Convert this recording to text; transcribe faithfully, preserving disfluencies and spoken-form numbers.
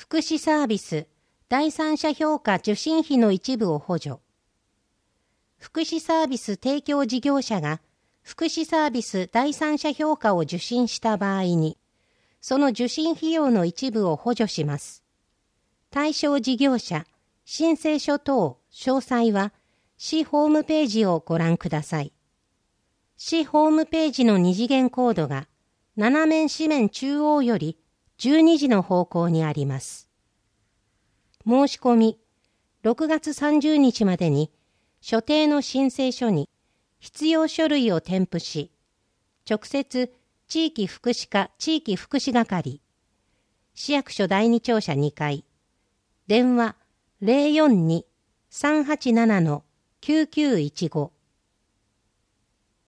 福祉サービス第三者評価受信費の一部を補助。福祉サービス提供事業者が福祉サービス第三者評価を受信した場合に、その受信費用の一部を補助します。対象事業者、申請書等、詳細は市ホームページをご覧ください。市ホームページの二次元コードが斜面四面中央よりじゅうにじの方向にあります。申し込み、ろくがつさんじゅうにちまでに所定の申請書に必要書類を添付し、直接地域福祉課地域福祉係、市役所だいに庁舎にかい、電話 ゼロよんに さんはちなな きゅうきゅういちご